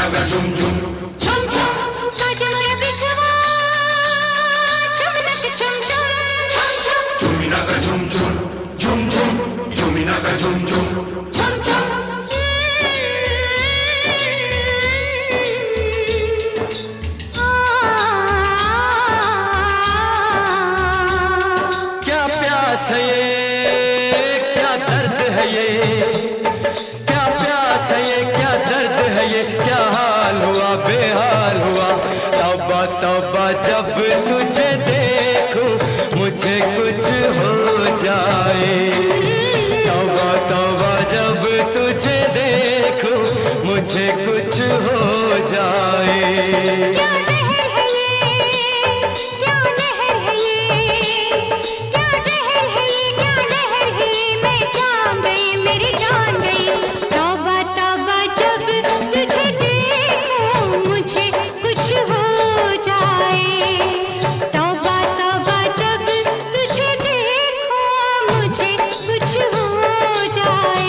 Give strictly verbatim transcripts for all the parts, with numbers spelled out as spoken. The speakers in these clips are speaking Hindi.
नगा झुम झुम झुम झुम बाजे मोरा बिछवा झुम नग झुम झुम झुम झुम झुमी नगा झुम झुम झुम झुम झुमी नगा झुम झुम झुम झुम क्या प्यास है ये, क्या दर्द है ये, क्या प्यास है ये, क्या दर्द है ये, क्या हाल हुआ बेहाल हुआ। तौबा तौबा जब तुझे देखूं मुझे कुछ हो जाए। तौबा तौबा जब तुझे देखूं मुझे कुछ हो जाए। क्या जहर है ये, क्या लहर है ये, क्या जहर है ये, क्या लहर है ये, मैं जान गई मेरी जान गई। तौबा तौबा जब तुझे देखूं मुझे कुछ हो जाए। तौबा तौबा जब तुझे देखूं मुझे कुछ हो जाए।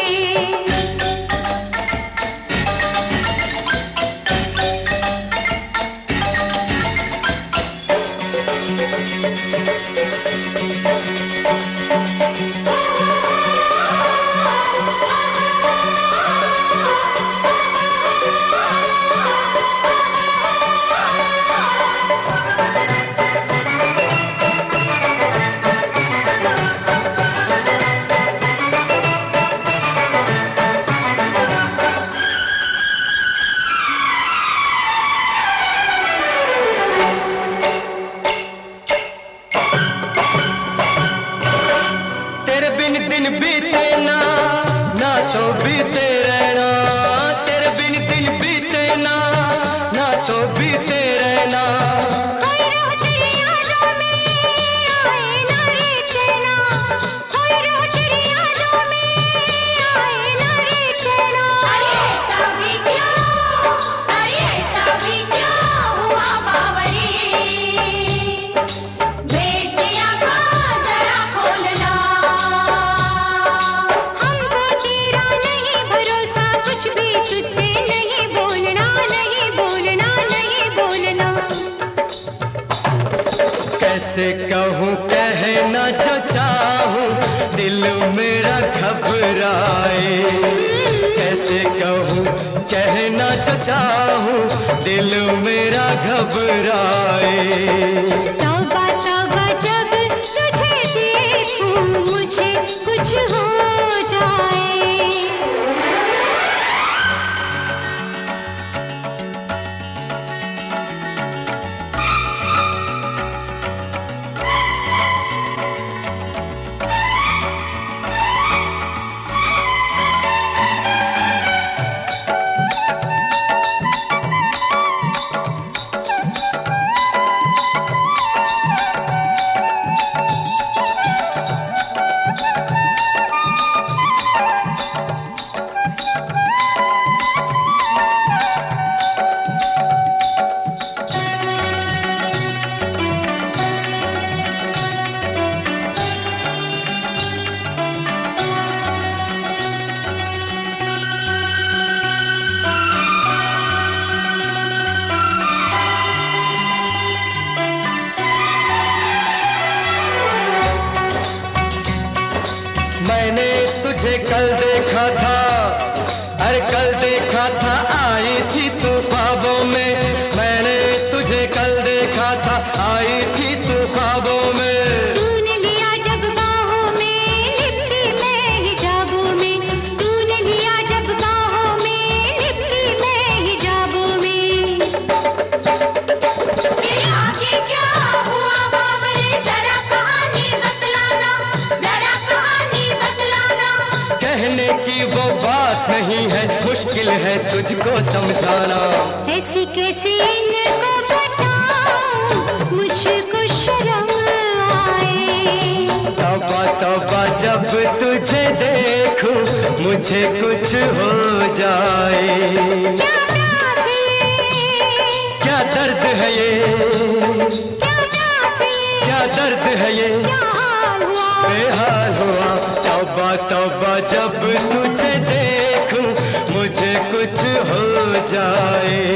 तेरे बिन दिन बीते ना, ना तो बीते रहना। तेरे बिन दिन बीते ना, ना तो बीते रहना। खोई रहो तेरी यादों में आए ना रे चैना। खोई रहो तेरी यादों में आए ना रे चैना। अरे ऐसा भी क्या, अरे ऐसा भी क्या हुआ बावरी। बेटियां का जरा खोलना। हमको तेरा नहीं भरोसा, कुछ भी तुझसे नहीं बोलना, नहीं बोलना, नहीं बोलना। कैसे कहूँ कहना जो चाहूँ दिल मेरा घबराए। कैसे कहूँ कहना जो चाहूँ दिल मेरा घबराए। तौबा तौबा जब तुझे देखूं मुझे कुछ हो जाए। मैंने तुझे कल देखा था, अरे कल देखा था आई थी तू ख्वाबों में। मैंने तुझे कल देखा था आई थी तू ख्वाबों में। तूने लिया जब बाहों में लिपटी मैं हिजाबों में। तूने लिया जब बाहों में लिपटी मैं हिजाबों में। फिर आगे क्या हुआ बाबरे, जरा कहानी बतलाना, जरा कहानी बतलाना। कहने की वो बात नहीं है, मुश्किल है तुझको समझाना। ऐसी कैसी इनको बताऊं मुझको शर्म आए। तौबा तौबा जब तुझे देखूं मुझे कुछ हो जाए। क्या प्यास है ये, क्या दर्द है ये, क्या प्यास है ये, क्या दर्द है ये, क्या हाल हुआ बेहाल हुआ। तौबा तौबा जब तुझे देखूं मुझे कुछ कुछ हो जाए।